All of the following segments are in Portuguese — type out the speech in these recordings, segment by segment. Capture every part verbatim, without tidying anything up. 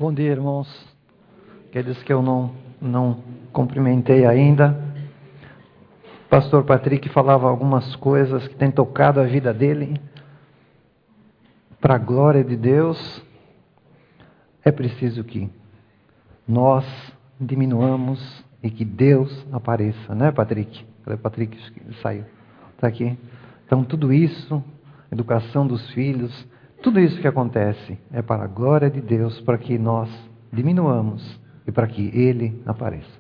Bom dia, irmãos. Aqueles que eu não, não cumprimentei ainda. Pastor Patrick falava algumas coisas que têm tocado a vida dele. Para a glória de Deus, é preciso que nós diminuamos e que Deus apareça, né, Patrick? Cadê o Patrick? Saiu. Está aqui. Então, tudo isso, educação dos filhos, tudo isso que acontece é para a glória de Deus, para que nós diminuamos e para que Ele apareça.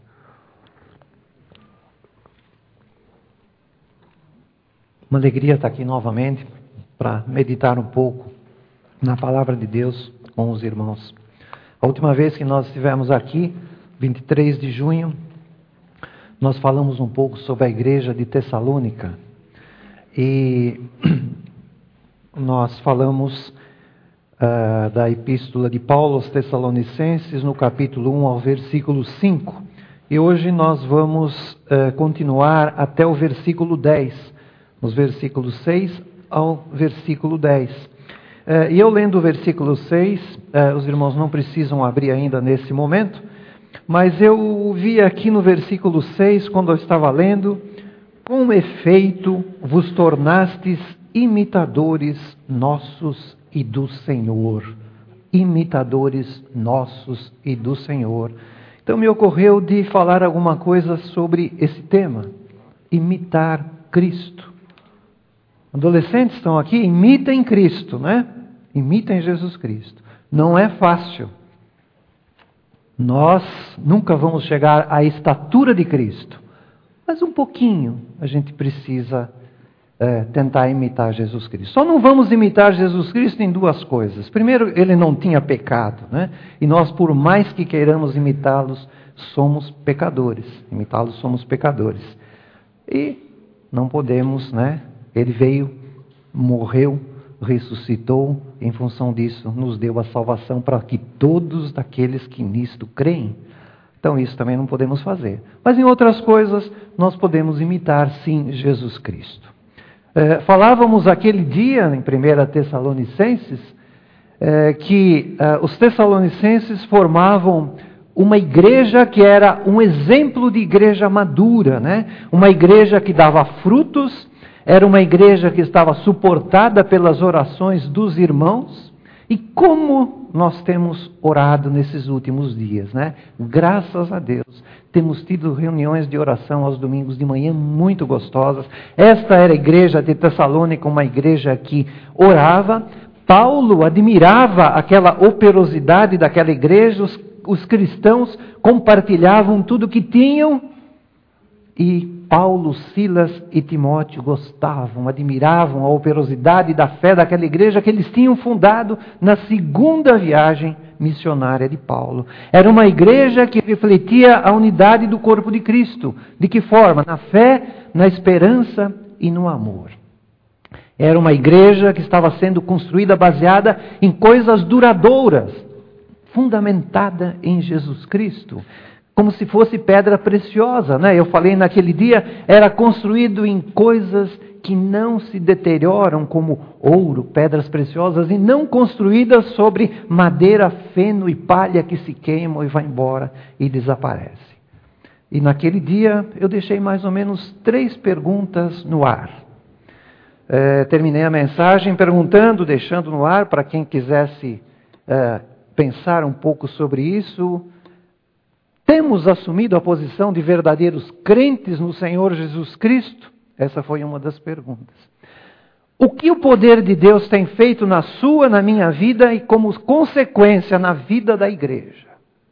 Uma alegria estar aqui novamente para meditar um pouco na palavra de Deus com os irmãos. A última vez que nós estivemos aqui, vinte e três de junho, nós falamos um pouco sobre a igreja de Tessalônica. E nós falamos uh, da epístola de Paulo aos Tessalonicenses, no capítulo um ao versículo cinco. E hoje nós vamos uh, continuar até o versículo dez, nos versículos seis ao versículo dez. Uh, e eu lendo o versículo seis, uh, os irmãos não precisam abrir ainda nesse momento, mas eu vi aqui no versículo seis, quando eu estava lendo: com efeito vos tornastes imitadores nossos e do Senhor. Imitadores nossos e do Senhor. Então me ocorreu de falar alguma coisa sobre esse tema. Imitar Cristo. Adolescentes estão aqui, imitem Cristo, né? Imitem Jesus Cristo. Não é fácil. Nós nunca vamos chegar à estatura de Cristo. Mas um pouquinho a gente precisa é, tentar imitar Jesus Cristo. Só não vamos imitar Jesus Cristo em duas coisas. Primeiro, ele não tinha pecado, né? E nós, por mais que queiramos imitá-los, somos pecadores. Imitá-los, somos pecadores. E não podemos, né? Ele veio, morreu, ressuscitou, em função disso nos deu a salvação para que todos daqueles que nisto creem. Então isso também não podemos fazer. Mas em outras coisas nós podemos imitar sim Jesus Cristo. É, falávamos aquele dia em primeira Tessalonicenses é, que é, os Tessalonicenses formavam uma igreja que era um exemplo de igreja madura, né? Uma igreja que dava frutos. Era uma igreja que estava suportada pelas orações dos irmãos. E como nós temos orado nesses últimos dias, né? Graças a Deus, temos tido reuniões de oração aos domingos de manhã muito gostosas. Esta era a igreja de Tessalônica, uma igreja que orava. Paulo admirava aquela operosidade daquela igreja. Os, os cristãos compartilhavam tudo que tinham. E Paulo, Silas e Timóteo gostavam, admiravam a operosidade da fé daquela igreja que eles tinham fundado na segunda viagem missionária de Paulo. Era uma igreja que refletia a unidade do corpo de Cristo. De que forma? Na fé, na esperança e no amor. Era uma igreja que estava sendo construída baseada em coisas duradouras, fundamentada em Jesus Cristo. Como se fosse pedra preciosa, né? Eu falei naquele dia, era construído em coisas que não se deterioram, como ouro, pedras preciosas, e não construídas sobre madeira, feno e palha que se queimam e vai embora e desaparece. E naquele dia eu deixei mais ou menos três perguntas no ar. É, terminei a mensagem perguntando, deixando no ar para quem quisesse é, pensar um pouco sobre isso. Temos assumido a posição de verdadeiros crentes no Senhor Jesus Cristo? Essa foi uma das perguntas. O que o poder de Deus tem feito na sua, na minha vida e como consequência na vida da igreja?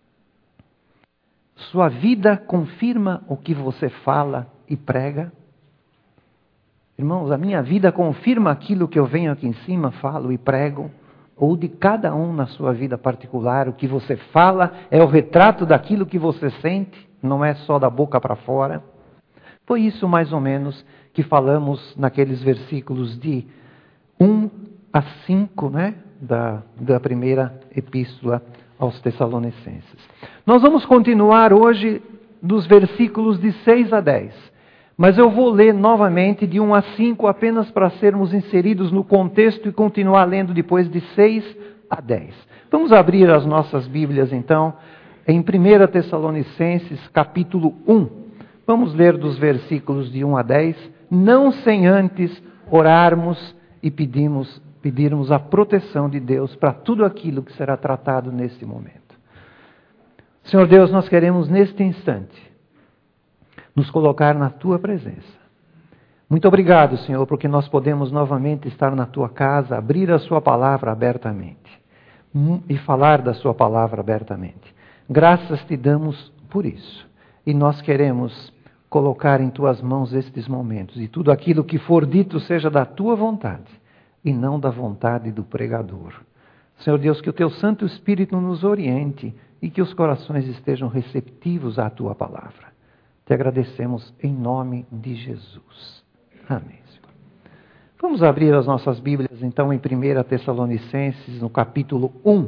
Sua vida confirma o que você fala e prega? Irmãos, a minha vida confirma aquilo que eu venho aqui em cima, falo e prego? Ou de cada um na sua vida particular, o que você fala é o retrato daquilo que você sente, não é só da boca para fora. Foi isso mais ou menos que falamos naqueles versículos de um a cinco, né, da, da primeira epístola aos Tessalonicenses. Nós vamos continuar hoje dos versículos de seis a dez. Mas eu vou ler novamente de um a cinco apenas para sermos inseridos no contexto e continuar lendo depois de seis a dez. Vamos abrir as nossas Bíblias, então, em primeira Tessalonicenses, capítulo um. Vamos ler dos versículos de um a dez, não sem antes orarmos e pedirmos, pedirmos a proteção de Deus para tudo aquilo que será tratado neste momento. Senhor Deus, nós queremos neste instante nos colocar na Tua presença. Muito obrigado, Senhor, porque nós podemos novamente estar na Tua casa, abrir a Sua palavra abertamente e falar da Sua palavra abertamente. Graças Te damos por isso. E nós queremos colocar em Tuas mãos estes momentos. E tudo aquilo que for dito seja da Tua vontade e não da vontade do pregador. Senhor Deus, que o Teu Santo Espírito nos oriente e que os corações estejam receptivos à Tua palavra. Te agradecemos em nome de Jesus. Amém, Senhor. Vamos abrir as nossas Bíblias, então, em primeira Tessalonicenses, no capítulo um.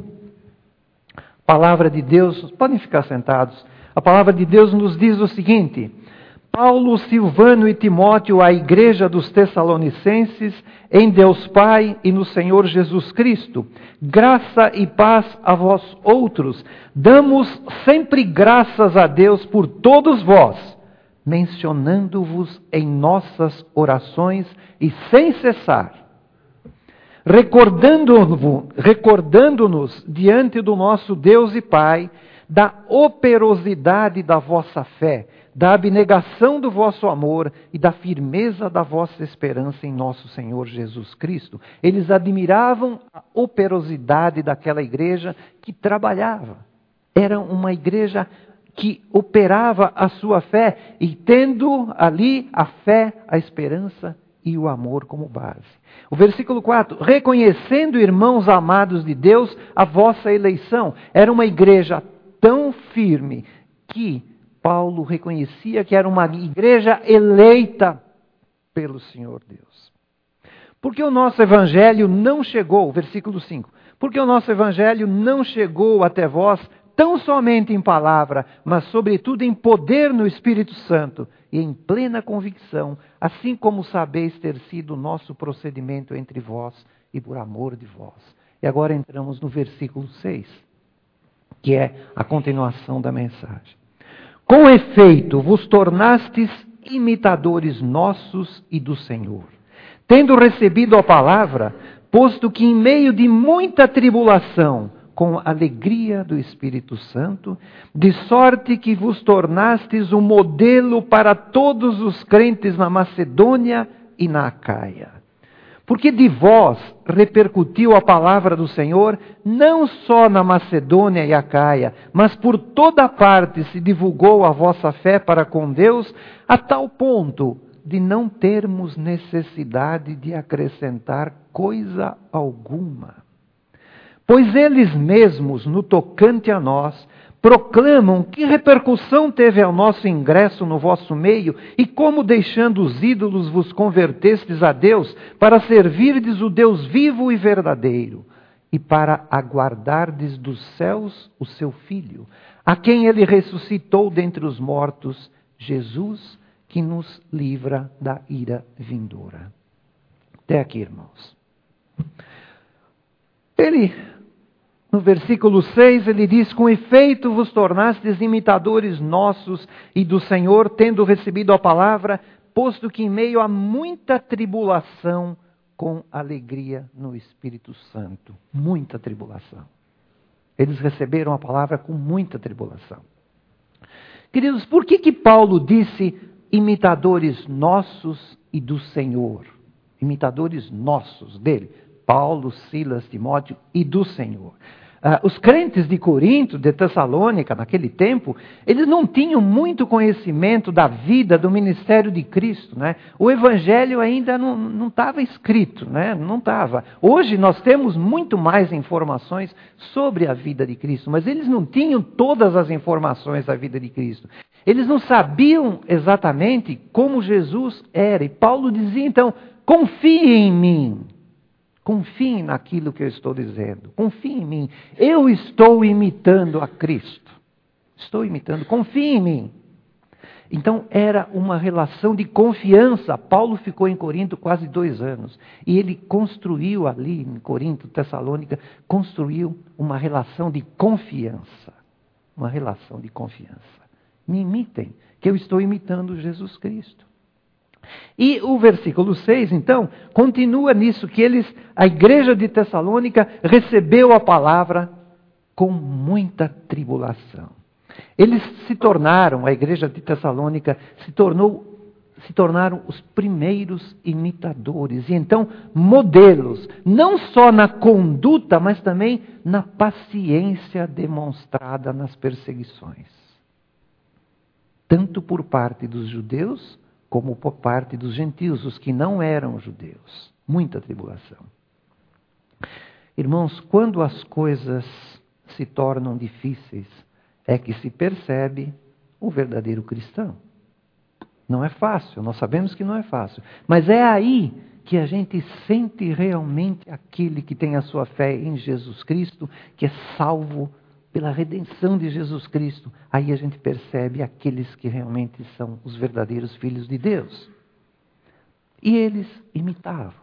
Palavra de Deus, podem ficar sentados. A palavra de Deus nos diz o seguinte: Paulo, Silvano e Timóteo, à igreja dos Tessalonicenses, em Deus Pai e no Senhor Jesus Cristo, graça e paz a vós outros. Damos sempre graças a Deus por todos vós, mencionando-vos em nossas orações e sem cessar, recordando-nos, recordando-nos diante do nosso Deus e Pai da operosidade da vossa fé, da abnegação do vosso amor e da firmeza da vossa esperança em nosso Senhor Jesus Cristo. Eles admiravam a operosidade daquela igreja que trabalhava. Era uma igreja que operava a sua fé e tendo ali a fé, a esperança e o amor como base. O versículo quatro, reconhecendo, irmãos amados de Deus, a vossa eleição. Era uma igreja tão firme que Paulo reconhecia que era uma igreja eleita pelo Senhor Deus. Porque o nosso evangelho não chegou, versículo cinco, porque o nosso evangelho não chegou até vós tão somente em palavra, mas sobretudo em poder no Espírito Santo e em plena convicção, assim como sabeis ter sido o nosso procedimento entre vós e por amor de vós. E agora entramos no versículo seis, que é a continuação da mensagem. Com efeito, vos tornastes imitadores nossos e do Senhor, tendo recebido a palavra, posto que em meio de muita tribulação, com alegria do Espírito Santo, de sorte que vos tornastes um modelo para todos os crentes na Macedônia e na Acaia. Porque de vós repercutiu a palavra do Senhor, não só na Macedônia e Acaia, mas por toda parte se divulgou a vossa fé para com Deus, a tal ponto de não termos necessidade de acrescentar coisa alguma. Pois eles mesmos, no tocante a nós, proclamam que repercussão teve ao nosso ingresso no vosso meio e como deixando os ídolos vos convertestes a Deus para servirdes o Deus vivo e verdadeiro e para aguardardes dos céus o seu Filho, a quem ele ressuscitou dentre os mortos, Jesus, que nos livra da ira vindoura. Até aqui, irmãos. Ele... No versículo seis, ele diz, com efeito vos tornastes imitadores nossos e do Senhor, tendo recebido a palavra, posto que em meio a muita tribulação, com alegria no Espírito Santo. Muita tribulação. Eles receberam a palavra com muita tribulação. Queridos, por que que Paulo disse imitadores nossos e do Senhor? Imitadores nossos dele. Paulo, Silas, Timóteo e do Senhor. Uh, os crentes de Corinto, de Tessalônica, naquele tempo, eles não tinham muito conhecimento da vida, do ministério de Cristo, né? O Evangelho ainda não estava escrito, né? Não estava. Hoje nós temos muito mais informações sobre a vida de Cristo, mas eles não tinham todas as informações da vida de Cristo. Eles não sabiam exatamente como Jesus era. E Paulo dizia, então, confiem em mim. Confiem naquilo que eu estou dizendo. Confiem em mim. Eu estou imitando a Cristo. Estou imitando. Confiem em mim. Então era uma relação de confiança. Paulo ficou em Corinto quase dois anos. E ele construiu ali em Corinto, Tessalônica, construiu uma relação de confiança. Uma relação de confiança. Me imitem, que eu estou imitando Jesus Cristo. E o versículo seis, então, continua nisso, que eles, a igreja de Tessalônica recebeu a palavra com muita tribulação. Eles se tornaram, a igreja de Tessalônica se tornou, se tornaram os primeiros imitadores. E então, modelos, não só na conduta, mas também na paciência demonstrada nas perseguições. Tanto por parte dos judeus, como por parte dos gentios, os que não eram judeus. Muita tribulação. Irmãos, quando as coisas se tornam difíceis, é que se percebe o verdadeiro cristão. Não é fácil, nós sabemos que não é fácil. Mas é aí que a gente sente realmente aquele que tem a sua fé em Jesus Cristo, que é salvo pela redenção de Jesus Cristo. Aí a gente percebe aqueles que realmente são os verdadeiros filhos de Deus. E eles imitavam.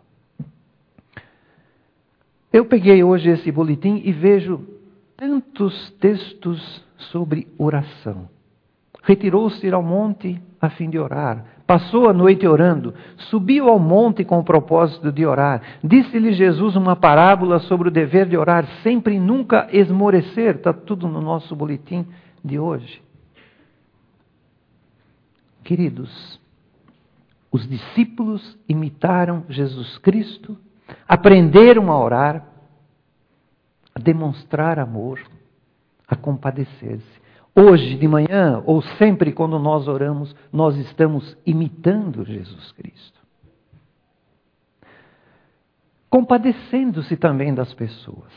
Eu peguei hoje esse boletim e vejo tantos textos sobre oração. Retirou-se ao monte a fim de orar. Passou a noite orando. Subiu ao monte com o propósito de orar. Disse-lhe Jesus uma parábola sobre o dever de orar sempre e nunca esmorecer. Está tudo no nosso boletim de hoje. Queridos, os discípulos imitaram Jesus Cristo, aprenderam a orar, a demonstrar amor, a compadecer-se. Hoje de manhã, ou sempre quando nós oramos, nós estamos imitando Jesus Cristo. Compadecendo-se também das pessoas.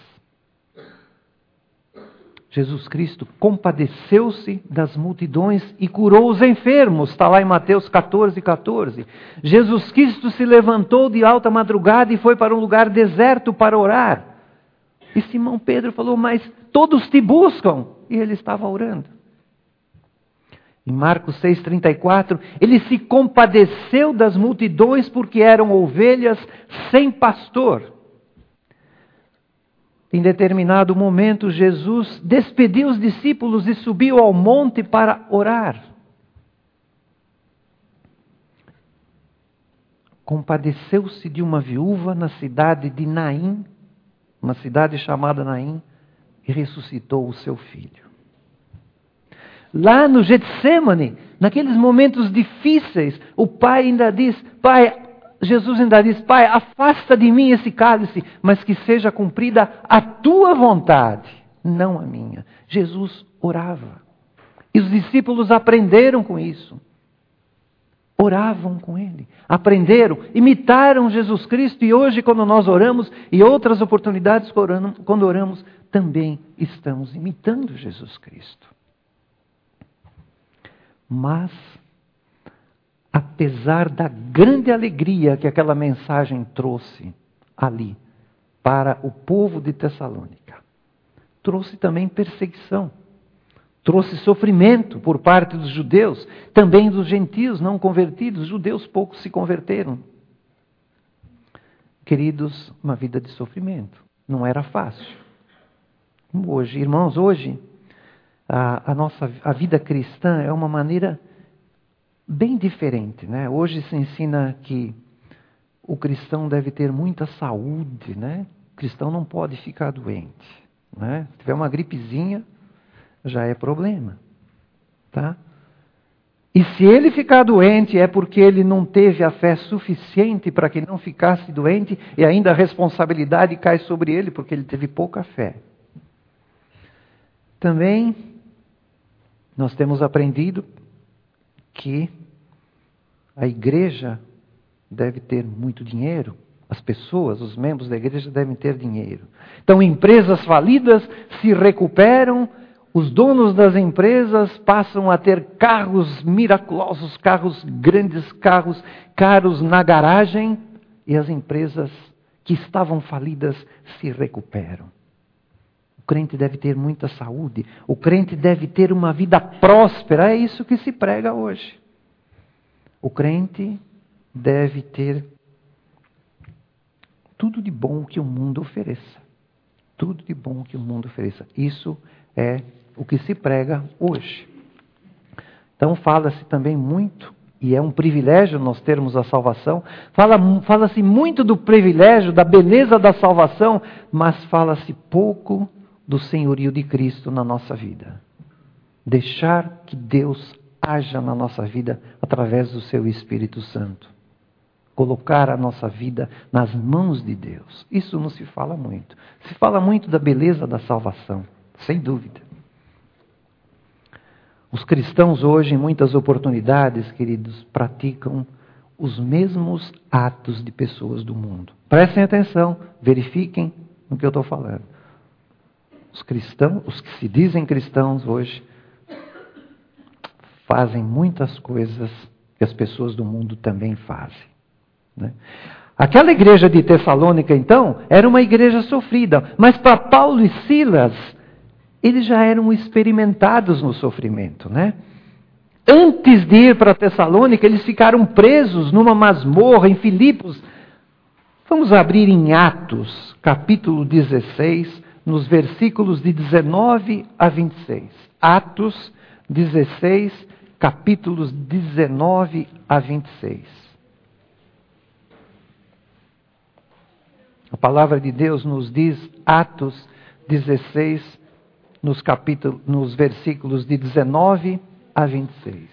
Jesus Cristo compadeceu-se das multidões e curou os enfermos. Está lá em Mateus catorze, catorze. Jesus Cristo se levantou de alta madrugada e foi para um lugar deserto para orar. E Simão Pedro falou, mas todos te buscam. E ele estava orando. Em Marcos seis, trinta e quatro, ele se compadeceu das multidões porque eram ovelhas sem pastor. Em determinado momento, Jesus despediu os discípulos e subiu ao monte para orar. Compadeceu-se de uma viúva na cidade de Naim, uma cidade chamada Naim, e ressuscitou o seu filho. Lá no Getsêmani, naqueles momentos difíceis, o pai ainda diz, pai, Jesus ainda diz, pai, afasta de mim esse cálice, mas que seja cumprida a tua vontade, não a minha. Jesus orava. E os discípulos aprenderam com isso. Oravam com ele, aprenderam, imitaram Jesus Cristo, e hoje quando nós oramos, e outras oportunidades quando oramos, também estamos imitando Jesus Cristo. Mas, apesar da grande alegria que aquela mensagem trouxe ali, para o povo de Tessalônica, trouxe também perseguição. Trouxe sofrimento por parte dos judeus, também dos gentios não convertidos. Os judeus poucos se converteram. Queridos, uma vida de sofrimento. Não era fácil. Hoje, irmãos, hoje, a, a nossa a vida cristã é uma maneira bem diferente, né? Hoje se ensina que o cristão deve ter muita saúde, né? O cristão não pode ficar doente, né? Se tiver uma gripezinha, já é problema, tá? E se ele ficar doente é porque ele não teve a fé suficiente para que não ficasse doente, e ainda a responsabilidade cai sobre ele porque ele teve pouca fé. Também nós temos aprendido que a igreja deve ter muito dinheiro. As pessoas, os membros da igreja devem ter dinheiro. Então empresas falidas se recuperam. Os donos das empresas passam a ter carros miraculosos, carros grandes, carros caros na garagem, e as empresas que estavam falidas se recuperam. O crente deve ter muita saúde, o crente deve ter uma vida próspera, é isso que se prega hoje. O crente deve ter tudo de bom que o mundo ofereça. Tudo de bom que o mundo ofereça. Isso é o que se prega hoje. Então fala-se também muito, e é um privilégio nós termos a salvação, fala, fala-se muito do privilégio, da beleza da salvação, mas fala-se pouco do senhorio de Cristo na nossa vida. Deixar que Deus haja na nossa vida através do seu Espírito Santo. Colocar a nossa vida nas mãos de Deus. Isso não se fala muito. Se fala muito da beleza da salvação, sem dúvida. Os cristãos hoje, em muitas oportunidades, queridos, praticam os mesmos atos de pessoas do mundo. Prestem atenção, verifiquem no que eu estou falando. Os cristãos, os que se dizem cristãos hoje, fazem muitas coisas que as pessoas do mundo também fazem. Né? Aquela igreja de Tessalônica, então, era uma igreja sofrida. Mas para Paulo e Silas, eles já eram experimentados no sofrimento. Né? Antes de ir para Tessalônica, eles ficaram presos numa masmorra em Filipos. Vamos abrir em Atos, capítulo dezesseis, nos versículos de dezenove a vinte e seis. Atos dezesseis, capítulos dezenove a vinte e seis. A palavra de Deus nos diz, Atos dezesseis, nos, capítulos, nos versículos de dezenove a vinte e seis.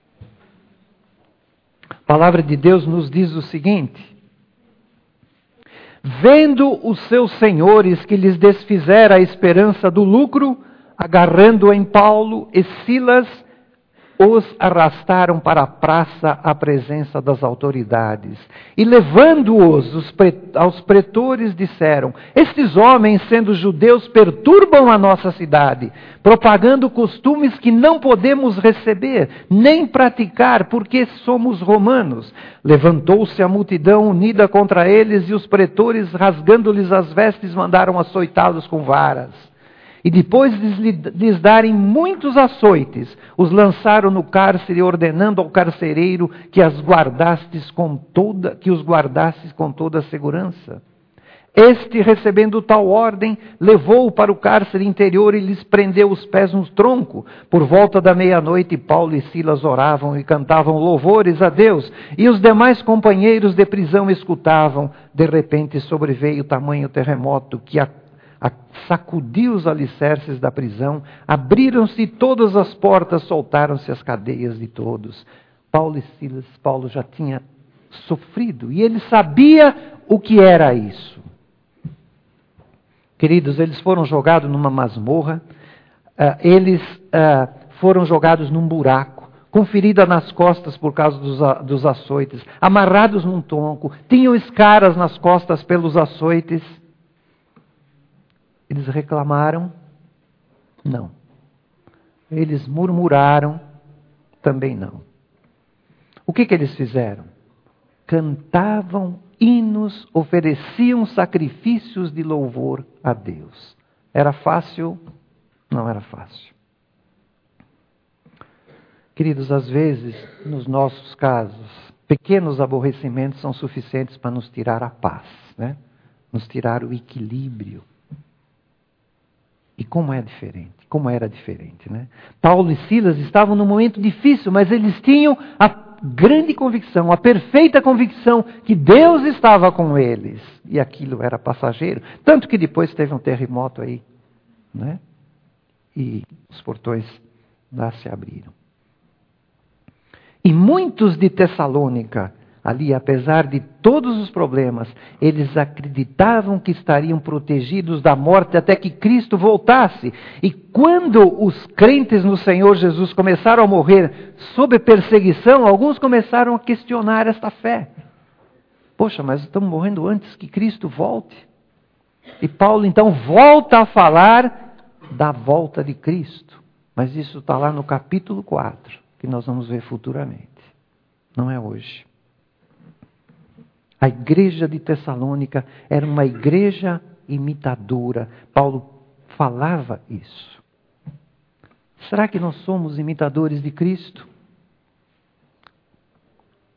A palavra de Deus nos diz o seguinte: vendo os seus senhores que lhes desfizera a esperança do lucro, agarrando em Paulo e Silas, os arrastaram para a praça à presença das autoridades. E levando-os aos pretores, disseram: estes homens, sendo judeus, perturbam a nossa cidade, propagando costumes que não podemos receber, nem praticar, porque somos romanos. Levantou-se a multidão unida contra eles, e os pretores, rasgando-lhes as vestes, mandaram açoitá-los com varas. E depois de lhes darem muitos açoites, os lançaram no cárcere, ordenando ao carcereiro que, as guardastes com toda, que os guardasses com toda a segurança. Este, recebendo tal ordem, levou-o para o cárcere interior e lhes prendeu os pés no tronco. Por volta da meia-noite, Paulo e Silas oravam e cantavam louvores a Deus, e os demais companheiros de prisão escutavam. De repente sobreveio tamanho terremoto que a sacudiu os alicerces da prisão, abriram-se todas as portas, soltaram-se as cadeias de todos. Paulo e Silas, Paulo já tinha sofrido, e ele sabia o que era isso. Queridos, eles foram jogados numa masmorra, uh, eles uh, foram jogados num buraco, com ferida nas costas por causa dos, dos açoites, amarrados num tronco, tinham escaras nas costas pelos açoites. Eles reclamaram? Não. Eles murmuraram? Também não. O que que eles fizeram? Cantavam hinos, ofereciam sacrifícios de louvor a Deus. Era fácil? Não era fácil. Queridos, às vezes, nos nossos casos, pequenos aborrecimentos são suficientes para nos tirar a paz, né? Nos tirar o equilíbrio. E como é diferente, como era diferente, né? Paulo e Silas estavam num momento difícil, mas eles tinham a grande convicção, a perfeita convicção que Deus estava com eles. E aquilo era passageiro. Tanto que depois teve um terremoto aí, né? E os portões lá se abriram. E muitos de Tessalônica, ali, apesar de todos os problemas, eles acreditavam que estariam protegidos da morte até que Cristo voltasse. E quando os crentes no Senhor Jesus começaram a morrer sob perseguição, alguns começaram a questionar esta fé. Poxa, mas estamos morrendo antes que Cristo volte. E Paulo então volta a falar da volta de Cristo. Mas isso está lá no capítulo quatro, que nós vamos ver futuramente. Não é hoje. A igreja de Tessalônica era uma igreja imitadora. Paulo falava isso. Será que nós somos imitadores de Cristo?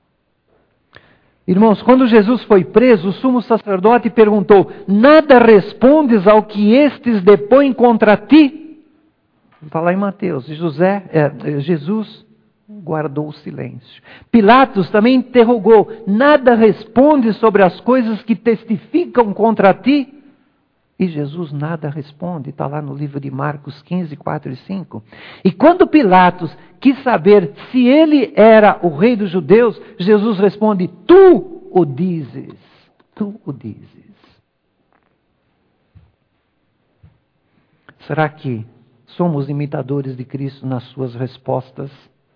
Irmãos, quando Jesus foi preso, o sumo sacerdote perguntou: nada respondes ao que estes depõem contra ti? Está lá em Mateus. José, é, Jesus guardou o silêncio. Pilatos também interrogou: nada respondes sobre as coisas que testificam contra ti? E Jesus nada responde. Está lá no livro de Marcos quinze, quatro e cinco. E quando Pilatos quis saber se ele era o rei dos judeus, Jesus responde: tu o dizes. Tu o dizes. Será que somos imitadores de Cristo nas suas respostas?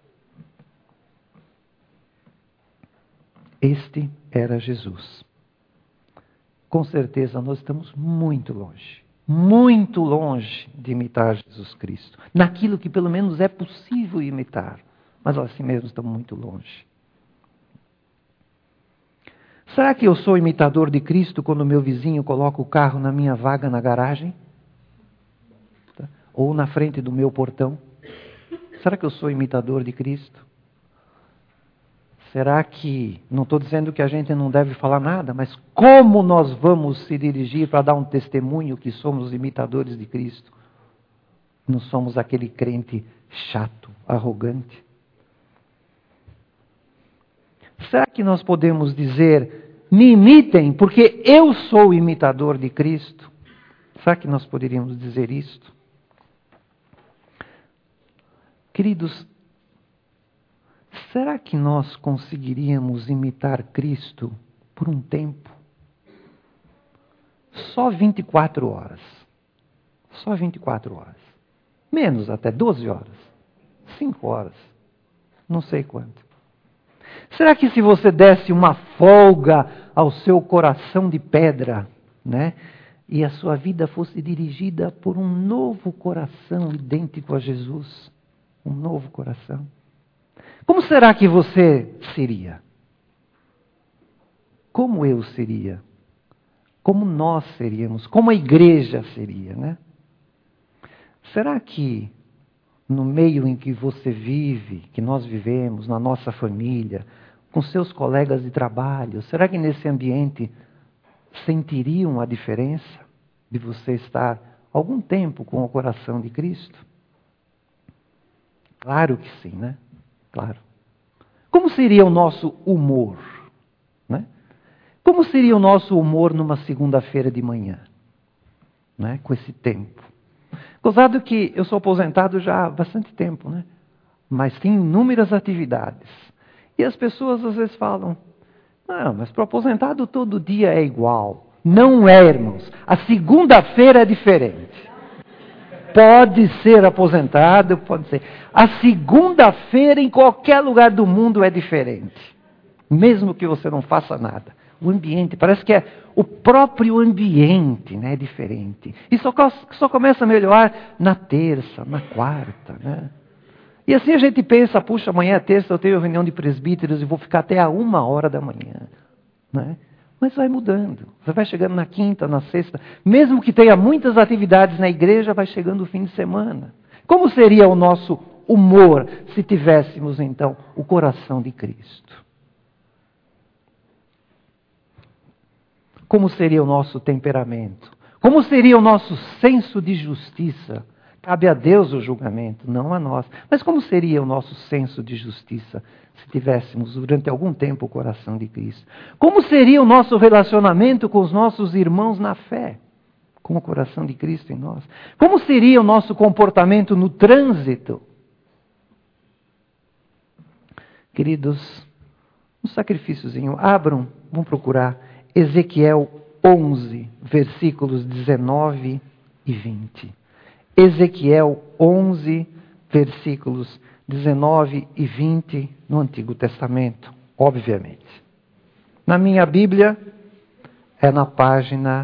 Este era Jesus. Com certeza nós estamos muito longe, muito longe de imitar Jesus Cristo. Naquilo que pelo menos é possível imitar, mas assim mesmo estamos muito longe. Será que eu sou imitador de Cristo quando meu vizinho coloca o carro na minha vaga na garagem? Ou na frente do meu portão? Será que eu sou imitador de Cristo? Será que, não estou dizendo que a gente não deve falar nada, mas como nós vamos se dirigir para dar um testemunho que somos imitadores de Cristo? Não somos aquele crente chato, arrogante? Será que nós podemos dizer: me imitem, porque eu sou imitador de Cristo? Será que nós poderíamos dizer isto? Queridos, será que nós conseguiríamos imitar Cristo por um tempo? Só vinte e quatro horas. Só vinte e quatro horas. Menos até doze horas. cinco horas. Não sei quanto. Será que se você desse uma folga ao seu coração de pedra, né, e a sua vida fosse dirigida por um novo coração idêntico a Jesus, um novo coração, como será que você seria? Como eu seria? Como nós seríamos? Como a igreja seria, né? Será que no meio em que você vive, que nós vivemos, na nossa família, com seus colegas de trabalho, será que nesse ambiente sentiriam a diferença de você estar algum tempo com o coração de Cristo? Claro que sim, né? Claro. Como seria o nosso humor? Né? Como seria o nosso humor numa segunda-feira de manhã? Né? Com esse tempo. Gozado que eu sou aposentado já há bastante tempo, né? Mas tenho inúmeras atividades. E as pessoas às vezes falam: não, mas para o aposentado todo dia é igual. Não é, irmãos. A segunda-feira é diferente. Pode ser aposentado, pode ser. A segunda-feira em qualquer lugar do mundo é diferente. Mesmo que você não faça nada. O ambiente, parece que é o próprio ambiente, né, é diferente. E só, só começa a melhorar na terça, na quarta, né? E assim a gente pensa: puxa, amanhã é terça, eu tenho reunião de presbíteros e vou ficar até a uma hora da manhã, né? Mas vai mudando. Você vai chegando na quinta, na sexta. Mesmo que tenha muitas atividades na igreja, vai chegando o fim de semana. Como seria o nosso humor se tivéssemos, então, o coração de Cristo? Como seria o nosso temperamento? Como seria o nosso senso de justiça? Cabe a Deus o julgamento, não a nós. Mas como seria o nosso senso de justiça se tivéssemos durante algum tempo o coração de Cristo? Como seria o nosso relacionamento com os nossos irmãos na fé, com o coração de Cristo em nós? Como seria o nosso comportamento no trânsito? Queridos, um sacrifíciozinho. Abram, vamos procurar Ezequiel onze, versículos dezenove e vinte. Ezequiel onze, versículos dezenove e vinte, no Antigo Testamento, obviamente. Na minha Bíblia, é na página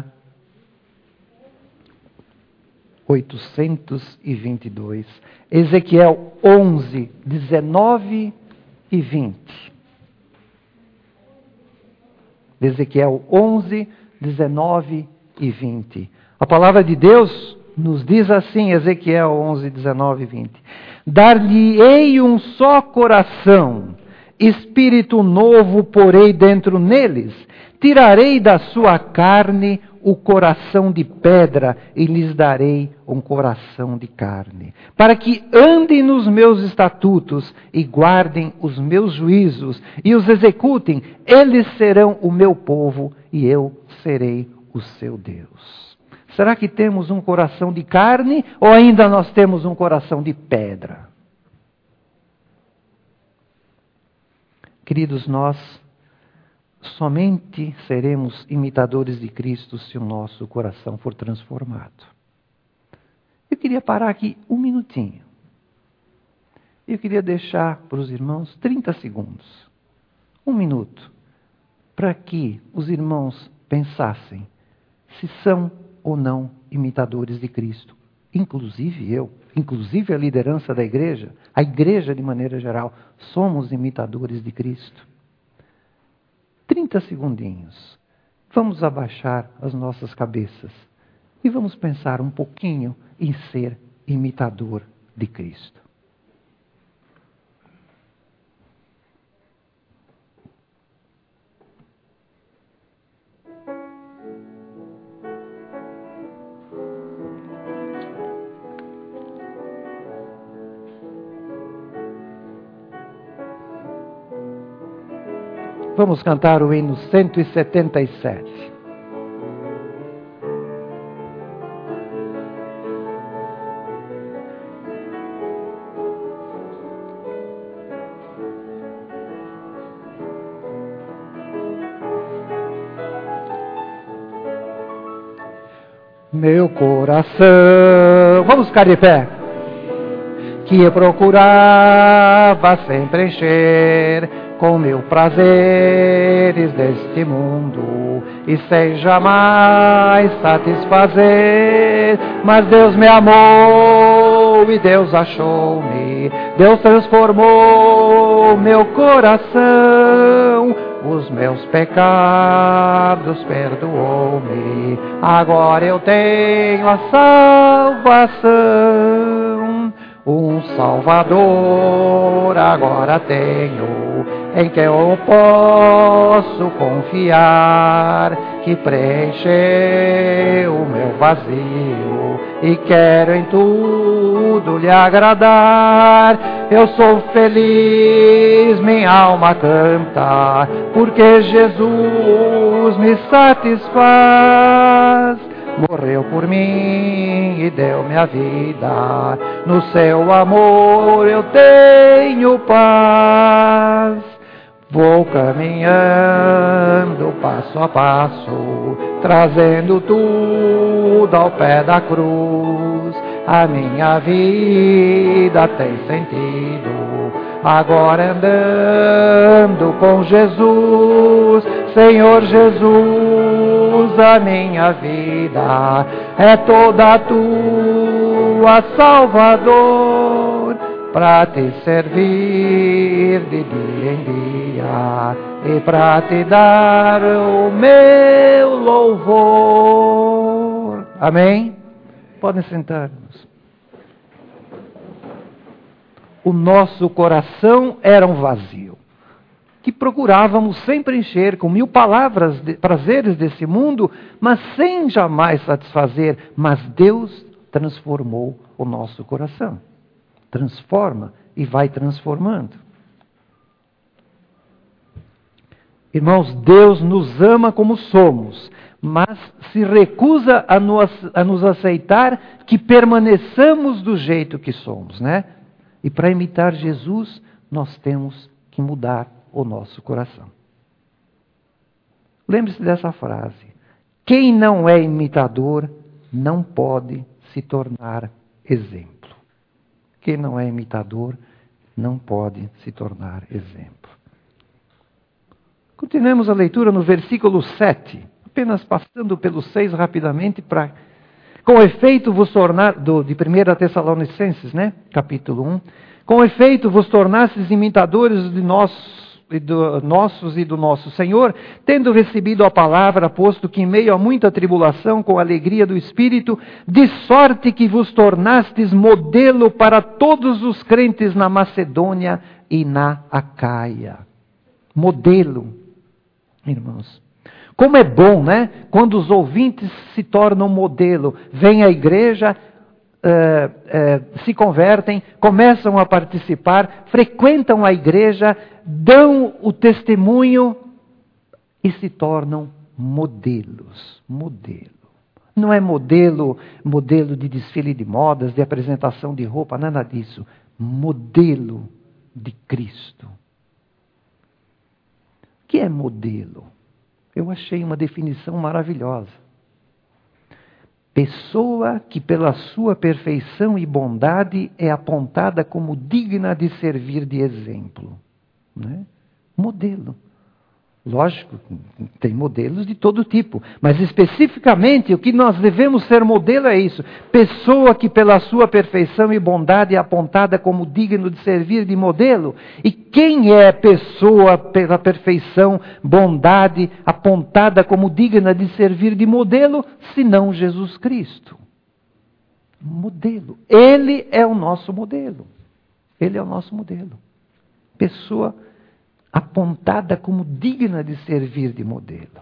oitocentos e vinte e dois. Ezequiel onze, dezenove e vinte. Ezequiel onze, dezenove e vinte. A palavra de Deus nos diz assim, Ezequiel onze, dezenove e vinte. Dar-lhe-ei um só coração, espírito novo porei dentro neles. Tirarei da sua carne o coração de pedra e lhes darei um coração de carne, para que andem nos meus estatutos e guardem os meus juízos e os executem. Eles serão o meu povo e eu serei o seu Deus. Será que temos um coração de carne ou ainda nós temos um coração de pedra? Queridos, nós somente seremos imitadores de Cristo se o nosso coração for transformado. Eu queria parar aqui um minutinho. Eu queria deixar para os irmãos trinta segundos, um minuto, para que os irmãos pensassem se são ou não imitadores de Cristo. Inclusive eu, inclusive a liderança da igreja, a igreja de maneira geral, somos imitadores de Cristo. trinta segundinhos. Vamos abaixar as nossas cabeças e vamos pensar um pouquinho em ser imitador de Cristo. Vamos cantar o hino cento e setenta e sete. Meu coração, vamos ficar de pé, que eu procurava sempre encher com mil prazeres deste mundo, e sem jamais satisfazer. Mas Deus me amou e Deus achou-me, Deus transformou meu coração, os meus pecados perdoou-me, agora eu tenho a salvação. Um Salvador agora tenho, em que eu posso confiar, que preencheu o meu vazio e quero em tudo lhe agradar. Eu sou feliz, minha alma canta, porque Jesus me satisfaz. Morreu por mim e deu-me a vida, no seu amor eu tenho paz. Vou caminhando passo a passo, trazendo tudo ao pé da cruz. A minha vida tem sentido, agora andando com Jesus. Senhor Jesus, a minha vida é toda tua, Salvador, para te servir de dia em dia e para te dar o meu louvor. Amém? Podem sentar-nos. O nosso coração era um vazio, que procurávamos sempre encher com mil palavras, de, prazeres desse mundo, mas sem jamais satisfazer. Mas Deus transformou o nosso coração. Transforma e vai transformando. Irmãos, Deus nos ama como somos, mas se recusa a nos, a nos aceitar que permaneçamos do jeito que somos, né? E para imitar Jesus, nós temos que mudar o nosso coração. Lembre-se dessa frase: quem não é imitador não pode se tornar exemplo. Quem não é imitador não pode se tornar exemplo. Continuemos a leitura no versículo sete, apenas passando pelo seis rapidamente para... Com efeito vos tornar... Do, de primeira Tessalonicenses, né? Capítulo um. Com efeito vos tornastes imitadores de nós, e do, nossos e do nosso Senhor, tendo recebido a palavra, posto que em meio a muita tribulação, com a alegria do Espírito, de sorte que vos tornastes modelo para todos os crentes na Macedônia e na Acaia. Modelo, irmãos. Como é bom, né? Quando os ouvintes se tornam modelo. Vêm à igreja, uh, uh, se convertem, começam a participar, frequentam a igreja, dão o testemunho e se tornam modelos. Modelo. Não é modelo, modelo de desfile de modas, de apresentação de roupa, nada disso. Modelo de Cristo. O que é modelo? Eu achei uma definição maravilhosa. Pessoa que pela sua perfeição e bondade é apontada como digna de servir de exemplo. Né? Modelo. Lógico, tem modelos de todo tipo, mas especificamente o que nós devemos ser modelo é isso. Pessoa que pela sua perfeição e bondade é apontada como digno de servir de modelo. E quem é pessoa pela perfeição, bondade, apontada como digna de servir de modelo, senão Jesus Cristo? Modelo. Ele é o nosso modelo. Ele é o nosso modelo. Pessoa apontada como digna de servir de modelo.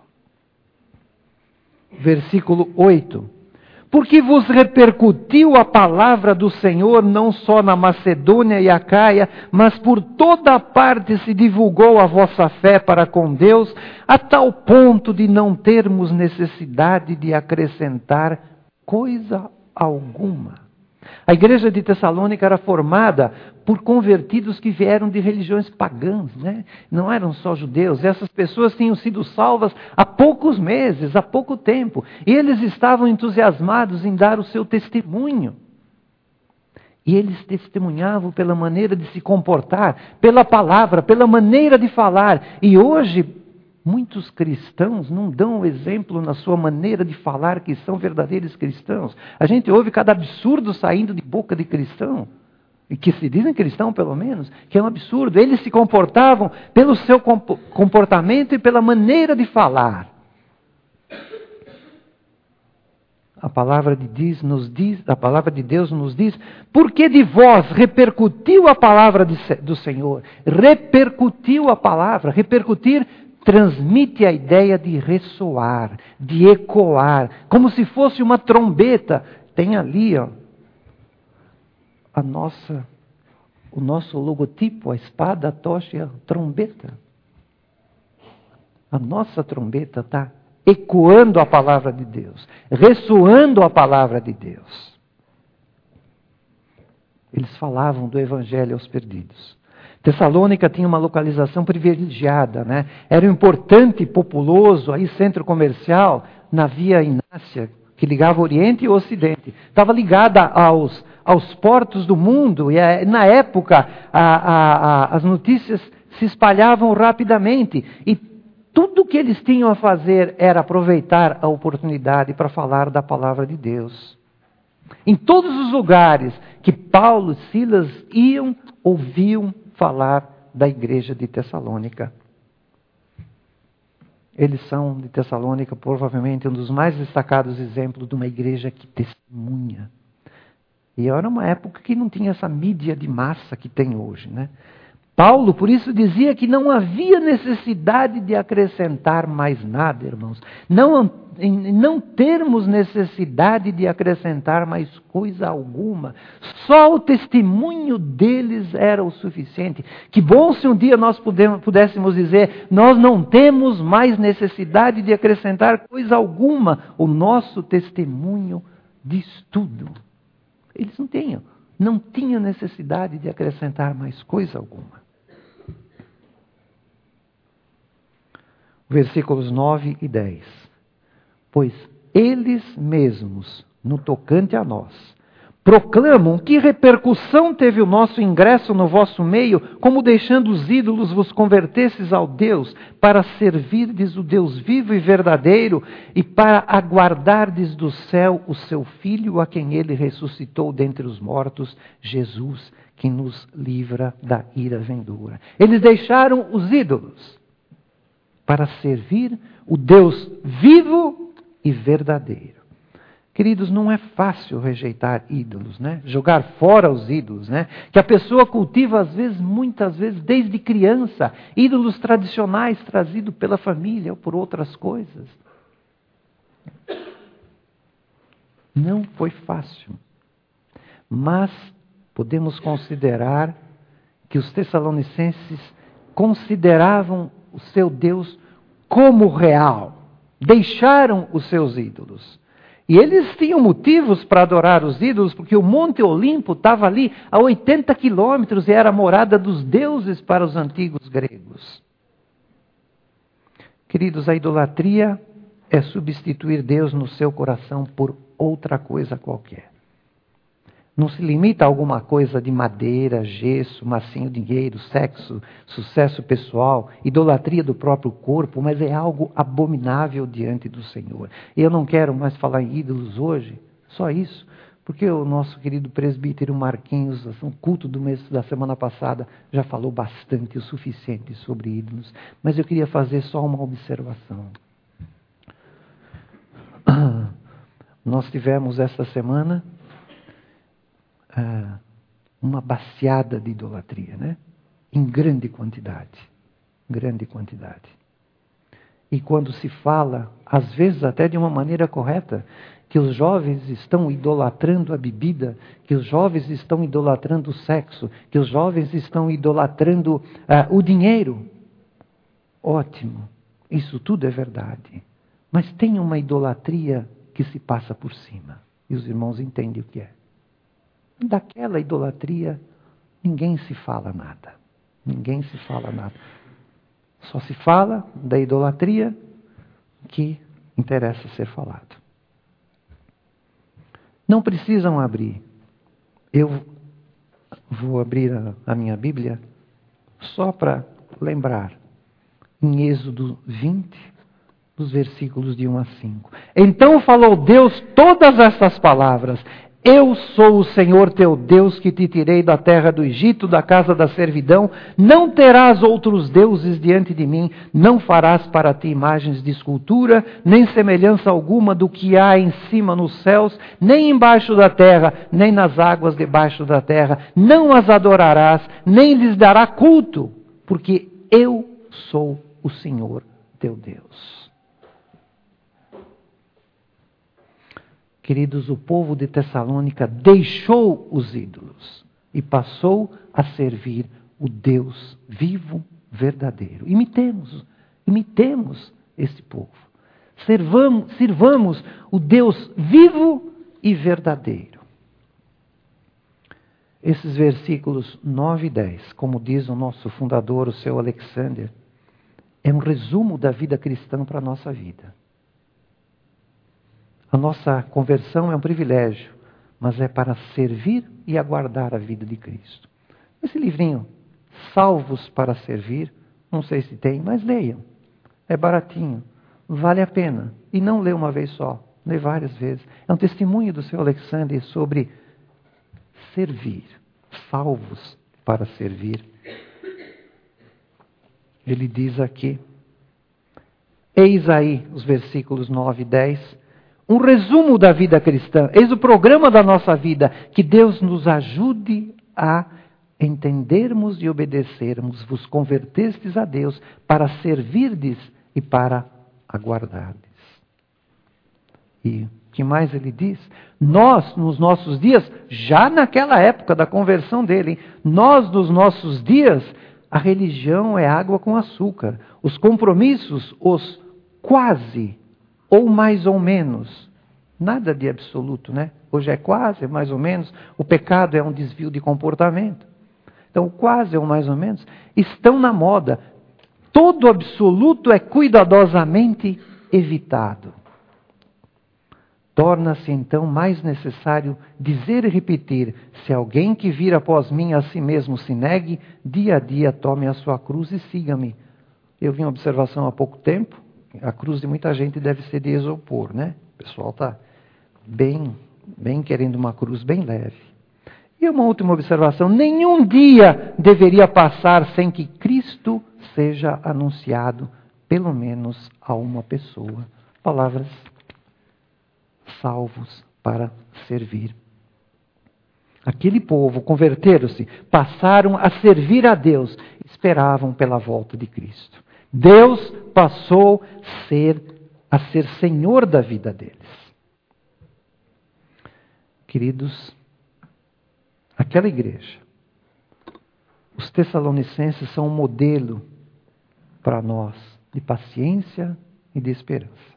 Versículo oito. Porque vos repercutiu a palavra do Senhor não só na Macedônia e Acaia, mas por toda a parte se divulgou a vossa fé para com Deus, a tal ponto de não termos necessidade de acrescentar coisa alguma. A igreja de Tessalônica era formada por convertidos que vieram de religiões pagãs, né? Não eram só judeus. Essas pessoas tinham sido salvas há poucos meses, há pouco tempo. E eles estavam entusiasmados em dar o seu testemunho. E eles testemunhavam pela maneira de se comportar, pela palavra, pela maneira de falar. E hoje, muitos cristãos não dão o exemplo na sua maneira de falar que são verdadeiros cristãos. A gente ouve cada absurdo saindo de boca de cristão, e que se dizem cristão pelo menos, que é um absurdo. Eles se comportavam pelo seu comportamento e pela maneira de falar. A palavra de Deus nos diz, a palavra de Deus nos diz, porque de vós repercutiu a palavra de, do Senhor. Repercutiu a palavra, repercutir transmite a ideia de ressoar, de ecoar, como se fosse uma trombeta. Tem ali, ó, a nossa, o nosso logotipo, a espada, a tocha e a trombeta. A nossa trombeta está ecoando a palavra de Deus, ressoando a palavra de Deus. Eles falavam do evangelho aos perdidos. Tessalônica tinha uma localização privilegiada, né? Era um importante, populoso, aí centro comercial, na Via Inácia, que ligava o Oriente e o Ocidente. Estava ligada aos, aos portos do mundo, e na época a, a, a, as notícias se espalhavam rapidamente. E tudo o que eles tinham a fazer era aproveitar a oportunidade para falar da palavra de Deus. Em todos os lugares que Paulo e Silas iam, ouviam falar da igreja de Tessalônica. Eles são, de Tessalônica, provavelmente um dos mais destacados exemplos de uma igreja que testemunha. E era uma época que não tinha essa mídia de massa que tem hoje, né? Paulo, por isso, dizia que não havia necessidade de acrescentar mais nada, irmãos. Não, não termos necessidade de acrescentar mais coisa alguma. Só o testemunho deles era o suficiente. Que bom se um dia nós pudéssemos dizer, nós não temos mais necessidade de acrescentar coisa alguma. O nosso testemunho diz tudo. Eles não tinham, não tinham necessidade de acrescentar mais coisa alguma. Versículos nove e dez. Pois eles mesmos, no tocante a nós, proclamam que repercussão teve o nosso ingresso no vosso meio, como deixando os ídolos vos convertesses ao Deus, para servirdes o Deus vivo e verdadeiro, e para aguardardes do céu o seu Filho, a quem ele ressuscitou dentre os mortos, Jesus, que nos livra da ira vindoura. Eles deixaram os ídolos para servir o Deus vivo e verdadeiro. Queridos, não é fácil rejeitar ídolos, né? Jogar fora os ídolos, né? Que a pessoa cultiva, às vezes, muitas vezes, desde criança, ídolos tradicionais trazidos pela família ou por outras coisas. Não foi fácil. Mas podemos considerar que os tessalonicenses consideravam o seu Deus como real. Deixaram os seus ídolos. E eles tinham motivos para adorar os ídolos, porque o Monte Olimpo estava ali a oitenta quilômetros e era a morada dos deuses para os antigos gregos. Queridos, a idolatria é substituir Deus no seu coração por outra coisa qualquer. Não se limita a alguma coisa de madeira, gesso, massinho, dinheiro, sexo, sucesso pessoal, idolatria do próprio corpo, mas é algo abominável diante do Senhor. E eu não quero mais falar em ídolos hoje, só isso, porque o nosso querido presbítero Marquinhos, no culto do mês da semana passada, já falou bastante, o suficiente sobre ídolos. Mas eu queria fazer só uma observação. Nós tivemos esta semana Ah, uma baciada de idolatria, né? Em grande quantidade. Grande quantidade. E quando se fala, às vezes até de uma maneira correta, que os jovens estão idolatrando a bebida, que os jovens estão idolatrando o sexo, que os jovens estão idolatrando ah, o dinheiro. Ótimo. Isso tudo é verdade. Mas tem uma idolatria que se passa por cima. E os irmãos entendem o que é. Daquela idolatria, ninguém se fala nada. Ninguém se fala nada. Só se fala da idolatria que interessa ser falado. Não precisam abrir. Eu vou abrir a, a minha Bíblia só para lembrar. Em Êxodo vinte, dos versículos de um a cinco. Então falou Deus todas estas palavras. Eu sou o Senhor teu Deus que te tirei da terra do Egito, da casa da servidão. Não terás outros deuses diante de mim. Não farás para ti imagens de escultura, nem semelhança alguma do que há em cima nos céus, nem embaixo da terra, nem nas águas debaixo da terra. Não as adorarás, nem lhes dará culto, porque eu sou o Senhor teu Deus. Queridos, o povo de Tessalônica deixou os ídolos e passou a servir o Deus vivo, verdadeiro. Imitemos, imitemos esse povo. Servamos, sirvamos o Deus vivo e verdadeiro. Esses versículos nove e dez, como diz o nosso fundador, o seu Alexander, é um resumo da vida cristã para a nossa vida. A nossa conversão é um privilégio, mas é para servir e aguardar a vida de Cristo. Esse livrinho, Salvos para Servir, não sei se tem, mas leiam. É baratinho, vale a pena. E não lê uma vez só, lê várias vezes. É um testemunho do seu Alexander sobre servir, salvos para servir. Ele diz aqui, eis aí os versículos nove e dez, um resumo da vida cristã. Eis o programa da nossa vida. Que Deus nos ajude a entendermos e obedecermos. Vos convertestes a Deus para servirdes e para aguardardes. E o que mais ele diz? Nós, nos nossos dias, já naquela época da conversão dele, hein? Nós, nos nossos dias, a religião é água com açúcar. Os compromissos, os quase ou mais ou menos. Nada de absoluto, né? Hoje é quase, é mais ou menos. O pecado é um desvio de comportamento. Então, quase ou mais ou menos estão na moda. Todo absoluto é cuidadosamente evitado. Torna-se então mais necessário dizer e repetir: se alguém que vir após mim a si mesmo se negue, dia a dia tome a sua cruz e siga-me. Eu vi uma observação há pouco tempo. A cruz de muita gente deve ser de isopor, né? O pessoal está bem, bem querendo uma cruz bem leve. E uma última observação: nenhum dia deveria passar sem que Cristo seja anunciado, pelo menos a uma pessoa. Palavras salvos para servir. Aquele povo converteram-se, passaram a servir a Deus, esperavam pela volta de Cristo. Deus passou a ser, a ser Senhor da vida deles. Queridos, aquela igreja, os Tessalonicenses são um modelo para nós de paciência e de esperança.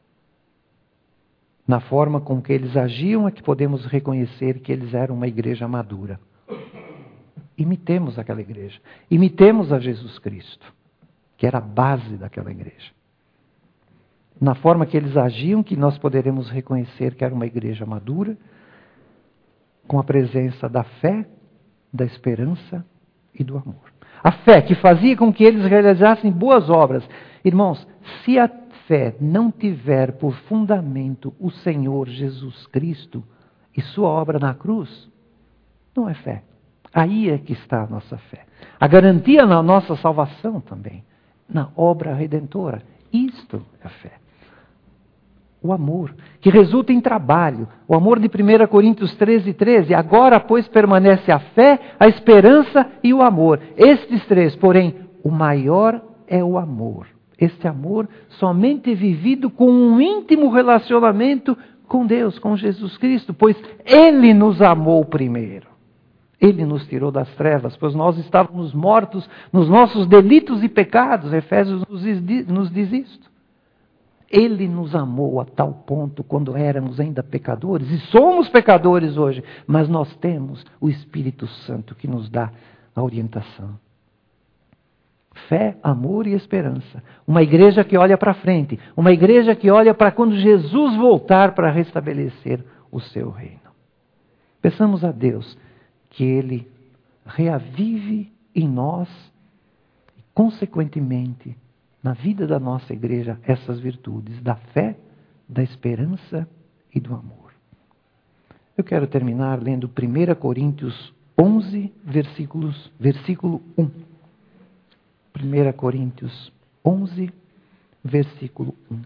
Na forma com que eles agiam é que podemos reconhecer que eles eram uma igreja madura. Imitemos aquela igreja. Imitemos a Jesus Cristo, que era a base daquela igreja. Na forma que eles agiam, que nós poderemos reconhecer que era uma igreja madura, com a presença da fé, da esperança e do amor. A fé que fazia com que eles realizassem boas obras. Irmãos, se a fé não tiver por fundamento o Senhor Jesus Cristo e sua obra na cruz, não é fé. Aí é que está a nossa fé. A garantia na nossa salvação também, na obra redentora. Isto é a fé. O amor, que resulta em trabalho. O amor de primeira Coríntios treze, treze. Agora, pois, permanece a fé, a esperança e o amor. Estes três, porém, o maior é o amor. Este amor somente é vivido com um íntimo relacionamento com Deus, com Jesus Cristo, pois Ele nos amou primeiro. Ele nos tirou das trevas, pois nós estávamos mortos nos nossos delitos e pecados. Efésios nos diz isto. Ele nos amou a tal ponto quando éramos ainda pecadores, e somos pecadores hoje, mas nós temos o Espírito Santo que nos dá a orientação. Fé, amor e esperança. Uma igreja que olha para frente. Uma igreja que olha para quando Jesus voltar para restabelecer o seu reino. Peçamos a Deus que Ele reavive em nós, e consequentemente, na vida da nossa igreja, essas virtudes da fé, da esperança e do amor. Eu quero terminar lendo primeira Coríntios onze, versículos, versículo um. primeira Coríntios onze, versículo um.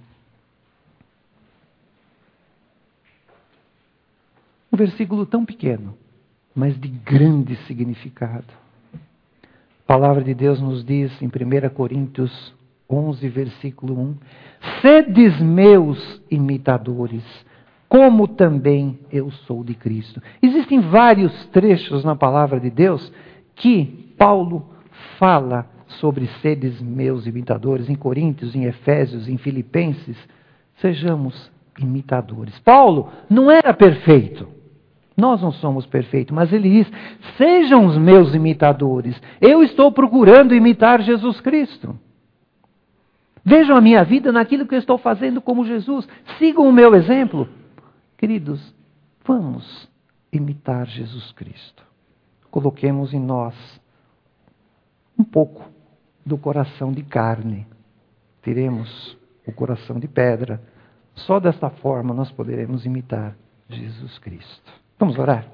Um versículo tão pequeno, mas de grande significado. A palavra de Deus nos diz em primeira Coríntios onze, versículo um: Sedes meus imitadores, como também eu sou de Cristo. Existem vários trechos na palavra de Deus que Paulo fala sobre sedes meus imitadores, em Coríntios, em Efésios, em Filipenses. Sejamos imitadores. Paulo não era perfeito. Nós não somos perfeitos, mas ele diz, sejam os meus imitadores. Eu estou procurando imitar Jesus Cristo. Vejam a minha vida naquilo que eu estou fazendo como Jesus. Sigam o meu exemplo. Queridos, vamos imitar Jesus Cristo. Coloquemos em nós um pouco do coração de carne. Tiremos o coração de pedra. Só desta forma nós poderemos imitar Jesus Cristo. Vamos orar?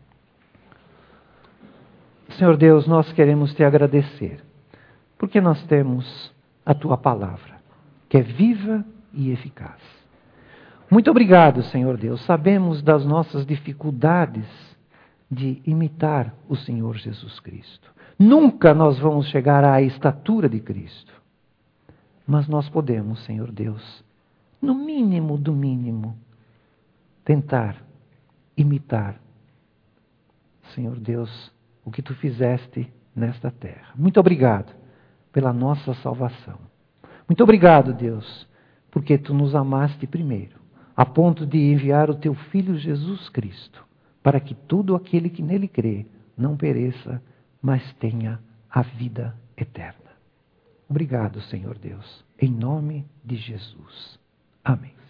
Senhor Deus, nós queremos te agradecer, porque nós temos a tua palavra, que é viva e eficaz. Muito obrigado, Senhor Deus. Sabemos das nossas dificuldades de imitar o Senhor Jesus Cristo. Nunca nós vamos chegar à estatura de Cristo. Mas nós podemos, Senhor Deus, no mínimo do mínimo, tentar imitar, Senhor Deus, o que tu fizeste nesta terra. Muito obrigado pela nossa salvação. Muito obrigado, Deus, porque tu nos amaste primeiro, a ponto de enviar o teu Filho Jesus Cristo, para que todo aquele que nele crê não pereça, mas tenha a vida eterna. Obrigado, Senhor Deus, em nome de Jesus. Amém.